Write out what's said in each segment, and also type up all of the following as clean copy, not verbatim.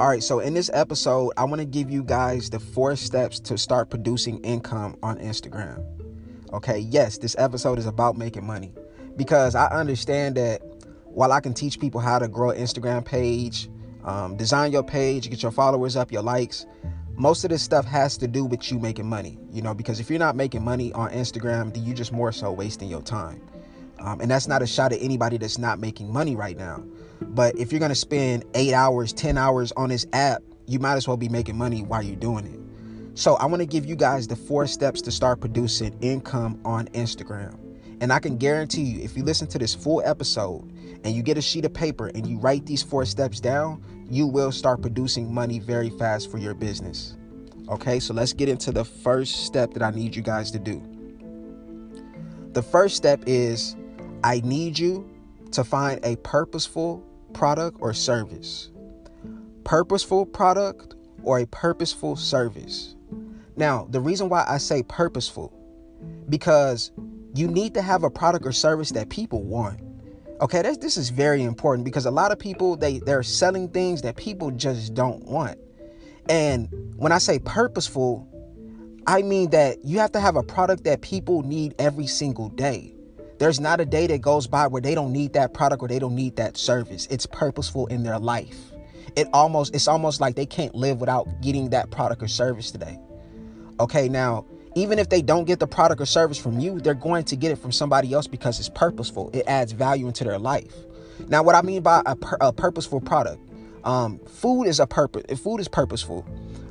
All right, so in this episode, I want to give you guys the 4 steps to start producing income on Instagram. Okay, yes, this episode is about making money because I understand that while I can teach people how to grow an Instagram page, design your page, get your followers up, your likes, most of this stuff has to do with you making money, because if you're not making money on Instagram, then you just more so wasting your time. And that's not a shot at anybody that's not making money right now. But if you're going to spend 8 hours, 10 hours on this app, you might as well be making money while you're doing it. So I want to give you guys the 4 steps to start producing income on Instagram. And I can guarantee you, if you listen to this full episode and you get a sheet of paper and you write these 4 steps down, you will start producing money very fast for your business. Okay, so let's get into the first step that I need you guys to do. The first step is I need you to find a purposeful product or service. Purposeful product or a purposeful service. Now, the reason why I say purposeful, because you need to have a product or service that people want. Okay, this is very important because a lot of people, they're selling things that people just don't want. And when I say purposeful, I mean that you have to have a product that people need every single day. There's not a day that goes by where they don't need that product or they don't need that service. It's purposeful in their life. It's almost like they can't live without getting that product or service today. Okay, now, even if they don't get the product or service from you, they're going to get it from somebody else because it's purposeful. It adds value into their life. Now, what I mean by a purposeful product, food is purposeful.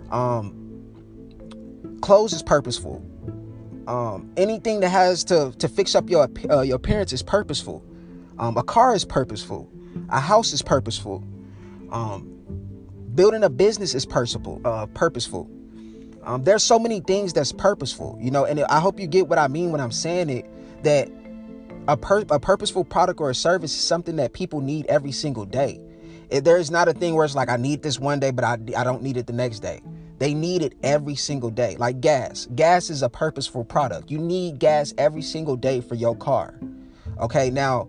Clothes is purposeful. Anything that has to fix up your appearance is purposeful. A car is purposeful. A house is purposeful. Building a business is purposeful. There's so many things that's purposeful, and I hope you get what I mean when I'm saying it, that a purposeful product or a service is something that people need every single day. There's not a thing where it's like, I need this one day, but I don't need it the next day. They need it every single day. Like gas. Gas is a purposeful product. You need gas every single day for your car. Okay, now,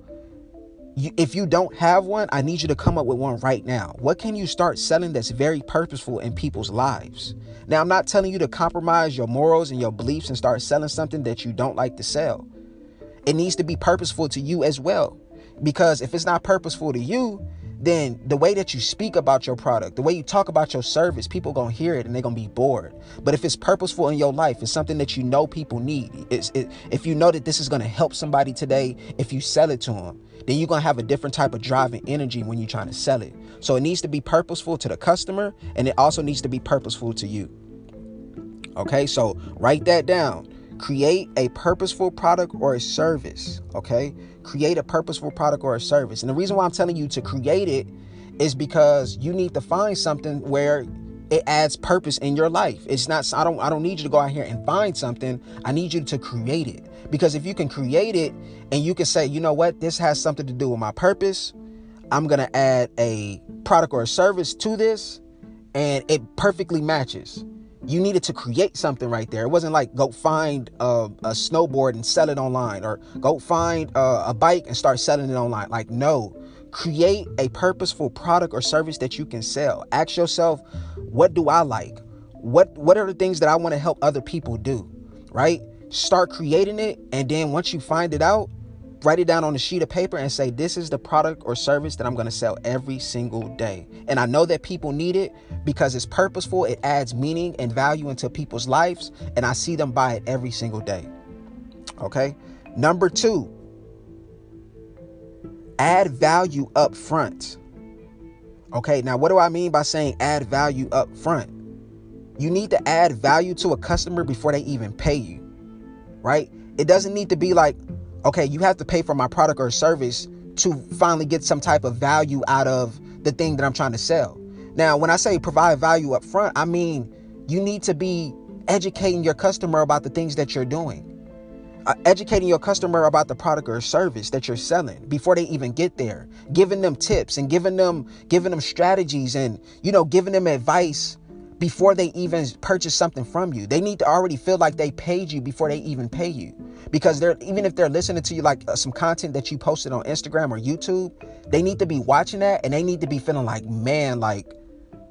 if you don't have one, I need you to come up with one right now. What can you start selling that's very purposeful in people's lives? Now, I'm not telling you to compromise your morals and your beliefs and start selling something that you don't like to sell. It needs to be purposeful to you as well. Because if it's not purposeful to you, then the way that you speak about your product, the way you talk about your service, people going to hear it and they're going to be bored. But if it's purposeful in your life, it's something that you know people need. If you know that this is going to help somebody today, if you sell it to them, then you're going to have a different type of drive and energy when you're trying to sell it. So it needs to be purposeful to the customer, and it also needs to be purposeful to you. Okay, so write that down. Create a purposeful product or a service. Okay, create a purposeful product or a service. And the reason why I'm telling you to create it is because you need to find something where it adds purpose in your life. It's not, I don't need you to go out here and find something. I need you to create it. Because if you can create it and you can say, you know what, this has something to do with my purpose, I'm going to add a product or a service to this, and it perfectly matches. You needed to create something right there. It wasn't like go find a snowboard and sell it online, or go find a bike and start selling it online. Like, no, create a purposeful product or service that you can sell. Ask yourself, what do I like? What are the things that I want to help other people do, right? Start creating it. And then once you find it out, write it down on a sheet of paper and say, this is the product or service that I'm going to sell every single day. And I know that people need it because it's purposeful. It adds meaning and value into people's lives. And I see them buy it every single day. Okay. Number 2, add value up front. Okay. Now, what do I mean by saying add value up front? You need to add value to a customer before they even pay you. Right. It doesn't need to be like, okay, you have to pay for my product or service to finally get some type of value out of the thing that I'm trying to sell. Now, when I say provide value up front, I mean, you need to be educating your customer about the things that you're doing. Educating your customer about the product or service that you're selling before they even get there, giving them tips and giving them strategies and, giving them advice before they even purchase something from you. They need to already feel like they paid you before they even pay you. Because even if they're listening to you, like some content that you posted on Instagram or YouTube, they need to be watching that and they need to be feeling like, man, like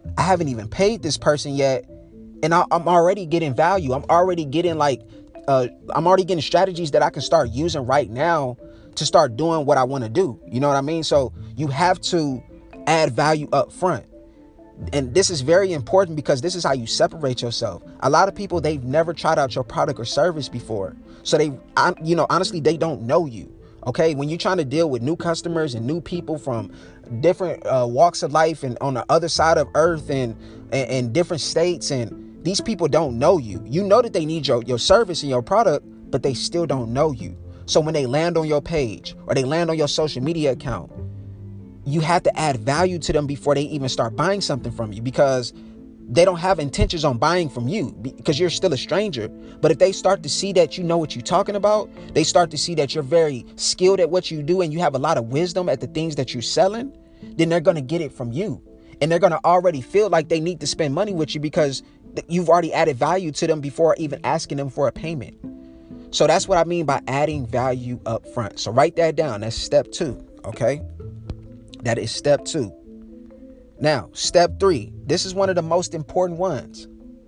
I haven't even paid this person yet, and I'm already getting value. I'm already getting I'm already getting strategies that I can start using right now to start doing what I want to do. You know what I mean? So you have to add value up front. And this is very important because this is how you separate yourself. A lot of people, they've never tried out your product or service before. So honestly, they don't know you. Okay. When you're trying to deal with new customers and new people from different walks of life and on the other side of earth and different states, and these people don't know you. You know that they need your service and your product, but they still don't know you. So when they land on your page or they land on your social media account, you have to add value to them before they even start buying something from you, because they don't have intentions on buying from you because you're still a stranger. But if they start to see that you know what you're talking about, they start to see that you're very skilled at what you do and you have a lot of wisdom at the things that you're selling, then they're going to get it from you. And they're going to already feel like they need to spend money with you because you've already added value to them before even asking them for a payment. So that's what I mean by adding value up front. So write that down. That's step 2. Okay. That is step 2. Now, step 3. This is one of the most important ones.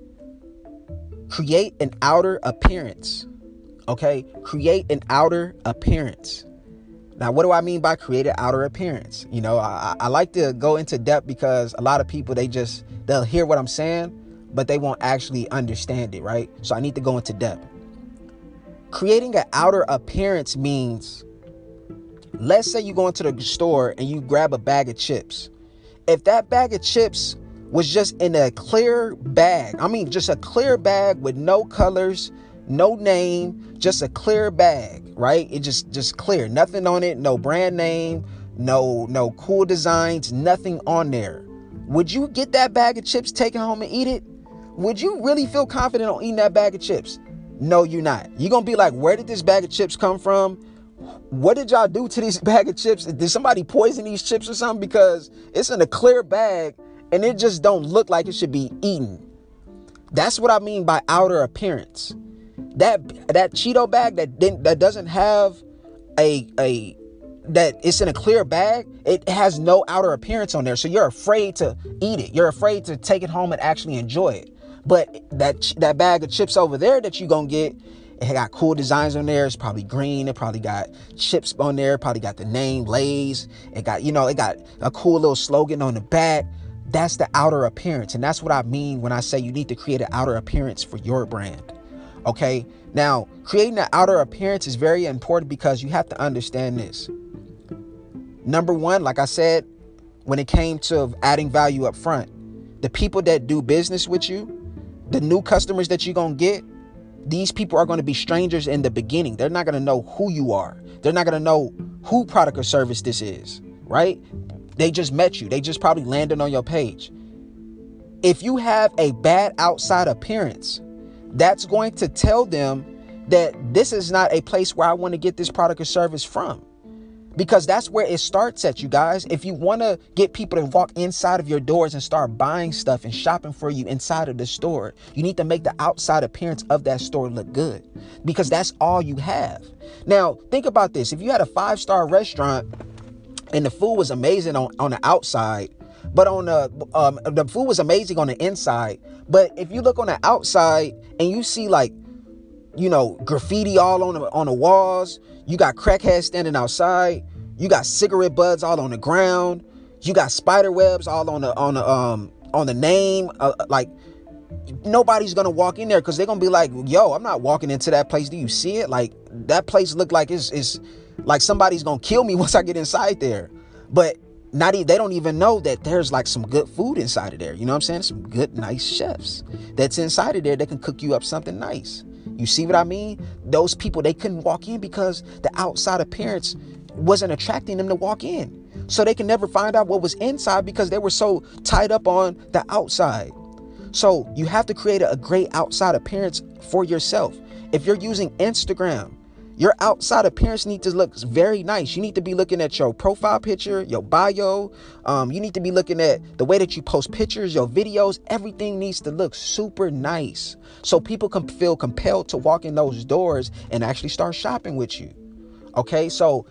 Create an outer appearance. Okay? Create an outer appearance. Now, what do I mean by create an outer appearance? You know, I like to go into depth because a lot of people, they'll hear what I'm saying, but they won't actually understand it, right? So I need to go into depth. Creating an outer appearance means, let's say you go into the store and you grab a bag of chips. If that bag of chips was just in a clear bag, just a clear bag with no colors, no name, just a clear bag, right? It just clear, nothing on it, no brand name, no cool designs, nothing on there. Would you get that bag of chips, take it home and eat it? Would you really feel confident on eating that bag of chips? No, you're not. You're going to be like, where did this bag of chips come from? What did y'all do to this bag of chips? Did somebody poison these chips or something? Because it's in a clear bag and it just don't look like it should be eaten. That's what I mean by outer appearance. That Cheeto bag that doesn't have that it's in a clear bag, it has no outer appearance on there. So you're afraid to eat it. You're afraid to take it home and actually enjoy it. But that bag of chips over there that you're going to get, it got cool designs on there. It's probably green. It probably got chips on there. Probably got the name Lay's. It got a cool little slogan on the back. That's the outer appearance. And that's what I mean when I say you need to create an outer appearance for your brand. Okay. Now, creating an outer appearance is very important because you have to understand this. Number one, like I said, when it came to adding value up front, the people that do business with you, the new customers that you're going to get, these people are going to be strangers in the beginning. They're not going to know who you are. They're not going to know who product or service this is, right? They just met you. They just probably landed on your page. If you have a bad outside appearance, that's going to tell them that this is not a place where I want to get this product or service from. Because that's where it starts at, you guys. If you want to get people to walk inside of your doors and start buying stuff and shopping for you inside of the store, you need to make the outside appearance of that store look good, because that's all you have. Now, think about this. If you had a 5-star restaurant and the food was amazing on the outside, but on the food was amazing on the inside, but if you look on the outside and you see graffiti all on the walls, you got crackheads standing outside, you got cigarette butts all on the ground, you got spider webs all on the name, nobody's gonna walk in there because they're gonna be like, yo, I'm not walking into that place. Do you see it? Like, that place look like it's like somebody's gonna kill me once I get inside there. But they don't even know that there's like some good food inside of there. You know what I'm saying? Some good, nice chefs that's inside of there that can cook you up something nice. You see what I mean? Those people, they couldn't walk in because the outside appearance wasn't attracting them to walk in. So they can never find out what was inside because they were so tied up on the outside. So you have to create a great outside appearance for yourself. If you're using Instagram, your outside appearance needs to look very nice. You need to be looking at your profile picture, your bio. You need to be looking at the way that you post pictures, your videos. Everything needs to look super nice so people can feel compelled to walk in those doors and actually start shopping with you. Okay, so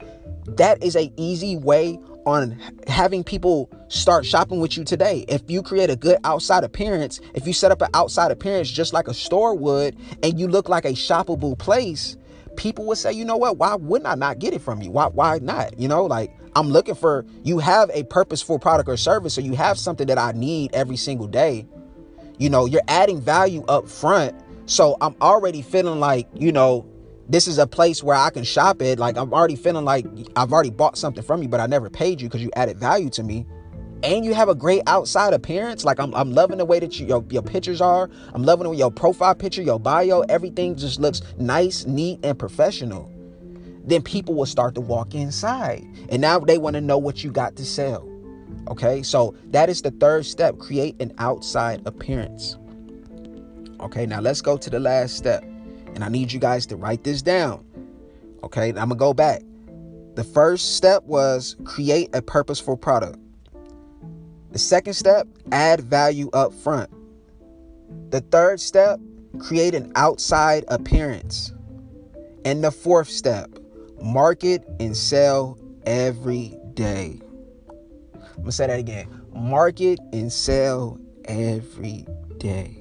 That is a easy way on having people start shopping with you today. If you create a good outside appearance, if you set up an outside appearance just like a store would, and you look like a shoppable place, people would say, you know what, why wouldn't I not get it from you? Why not? Like, I'm looking for, you have a purposeful product or service, or you have something that I need every single day. You're adding value up front. So I'm already feeling like, this is a place where I can shop it. Like, I'm already feeling like I've already bought something from you, but I never paid you because you added value to me. And you have a great outside appearance. Like, I'm loving the way that your pictures are. I'm loving the way your profile picture, your bio, everything just looks nice, neat, and professional. Then people will start to walk inside. And now they want to know what you got to sell. Okay, so that is the third step. Create an outside appearance. Okay, now let's go to the last step. And I need you guys to write this down. Okay, I'm going to go back. The first step was create a purposeful product. The second step, add value up front. The third step, create an outside appearance. And the fourth step, market and sell every day. I'm going to say that again. Market and sell every day.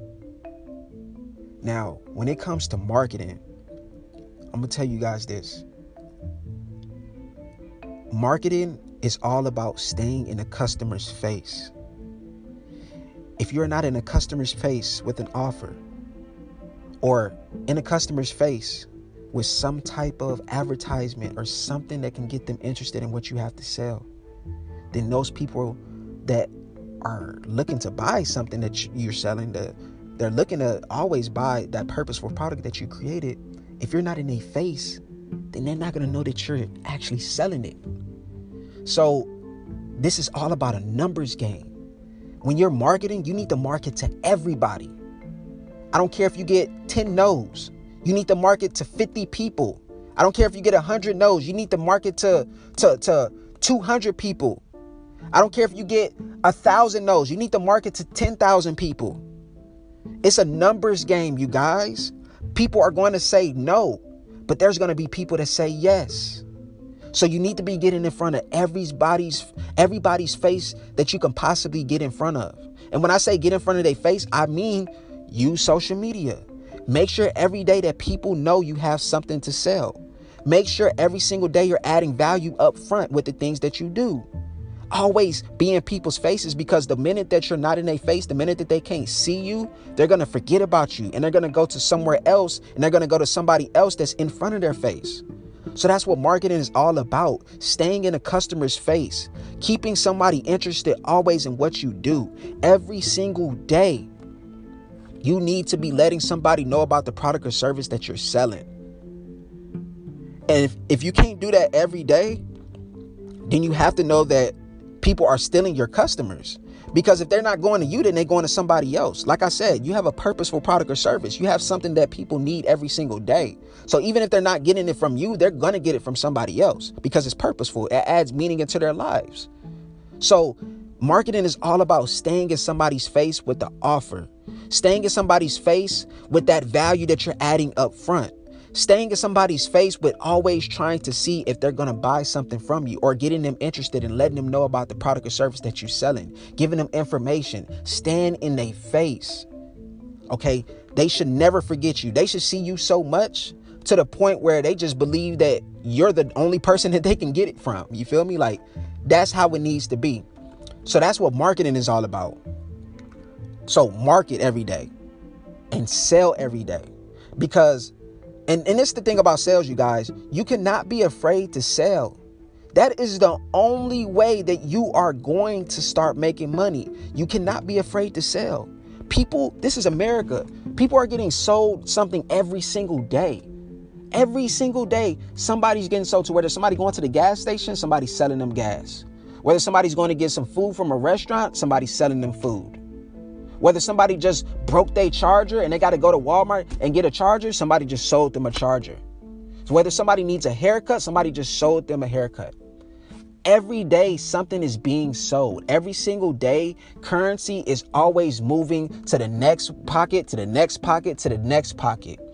Now, when it comes to marketing, I'm going to tell you guys this. Marketing is all about staying in a customer's face. If you're not in a customer's face with an offer, or in a customer's face with some type of advertisement or something that can get them interested in what you have to sell, then those people that are looking to buy something that you're selling, they're looking to always buy that purposeful product that you created. If you're not in their face, then they're not going to know that you're actually selling it. So this is all about a numbers game. When you're marketing, you need to market to everybody. I don't care if you get 10 no's. You need to market to 50 people. I don't care if you get 100 no's. You need to market to 200 people. I don't care if you get 1,000 no's. You need to market to 10,000 people. It's a numbers game, you guys. People are going to say no, but there's going to be people that say yes. So you need to be getting in front of everybody's face that you can possibly get in front of. And when I say get in front of their face, I mean use social media. Make sure every day that people know you have something to sell. Make sure every single day you're adding value up front with the things that you do. Always be in people's faces, because the minute that you're not in their face, the minute that they can't see you, they're going to forget about you, and they're going to go to somewhere else, and they're going to go to somebody else that's in front of their face. So that's what marketing is all about. Staying in a customer's face, keeping somebody interested always in what you do. Every single day, you need to be letting somebody know about the product or service that you're selling. And if you can't do that every day, then you have to know that people are stealing your customers. Because if they're not going to you, then they're going to somebody else. Like I said, you have a purposeful product or service. You have something that people need every single day. So even if they're not getting it from you, they're going to get it from somebody else, because it's purposeful. It adds meaning into their lives. So marketing is all about staying in somebody's face with the offer, staying in somebody's face with that value that you're adding up front. Staying in somebody's face with always trying to see if they're going to buy something from you, or getting them interested and letting them know about the product or service that you're selling, giving them information. Stand in their face. Okay. They should never forget you. They should see you so much to the point where they just believe that you're the only person that they can get it from. You feel me? Like, that's how it needs to be. So that's what marketing is all about. So market every day and sell every day, because And it's the thing about sales, you guys. You cannot be afraid to sell. That is the only way that you are going to start making money. You cannot be afraid to sell. People, this is America. People are getting sold something every single day. Every single day, somebody's getting sold to, whether somebody going to the gas station, somebody's selling them gas. Whether somebody's going to get some food from a restaurant, somebody's selling them food. Whether somebody just broke their charger and they got to go to Walmart and get a charger, somebody just sold them a charger. So whether somebody needs a haircut, somebody just sold them a haircut. Every day, something is being sold. Every single day, currency is always moving to the next pocket, to the next pocket, to the next pocket.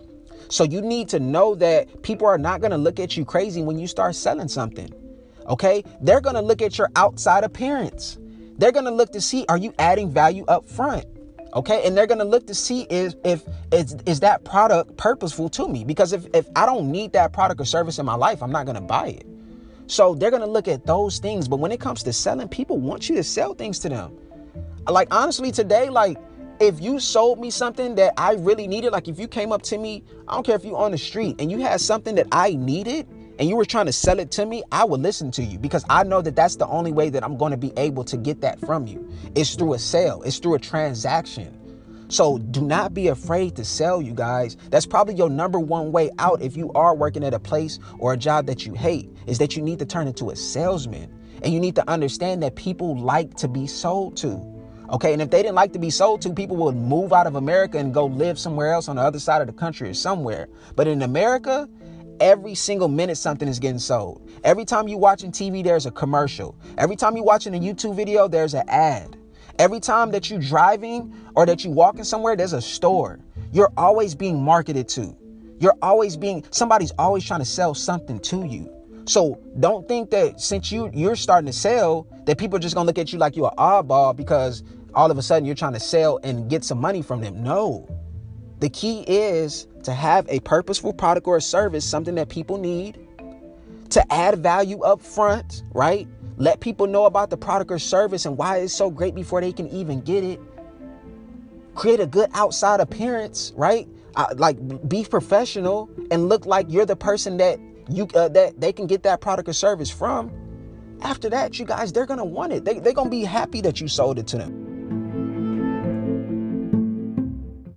So you need to know that people are not going to look at you crazy when you start selling something. Okay? They're going to look at your outside appearance. They're going to look to see, are you adding value up front? Okay? And they're going to look to see is that product purposeful to me? Because if I don't need that product or service in my life, I'm not going to buy it. So they're going to look at those things. But when it comes to selling, people want you to sell things to them. Like, honestly, today, like, if you sold me something that I really needed, like if you came up to me, I don't care if you're on the street and you had something that I needed and you were trying to sell it to me, I would listen to you, because I know that that's the only way that I'm going to be able to get that from you. It's through a sale. It's through a transaction. So do not be afraid to sell, you guys. That's probably your number one way out if you are working at a place or a job that you hate, is that you need to turn into a salesman. And you need to understand that people like to be sold to. Okay, and if they didn't like to be sold to, people would move out of America and go live somewhere else on the other side of the country or somewhere. But in America, every single minute something is getting sold. Every time you watching TV, there's a commercial. Every time you watching a YouTube video, there's an ad. Every time that you driving or that you walking somewhere, there's a store. You're always being marketed to. Somebody's always trying to sell something to you. So don't think that since you're starting to sell, that people are just gonna look at you like you're an oddball because all of a sudden you're trying to sell and get some money from them. No. The key is to have a purposeful product or a service, something that people need, to add value up front, right? Let people know about the product or service and why it's so great before they can even get it. Create a good outside appearance, right? Be professional and look like you're the person that that they can get that product or service from. After that, you guys, they're going to want it. They're going to be happy that you sold it to them.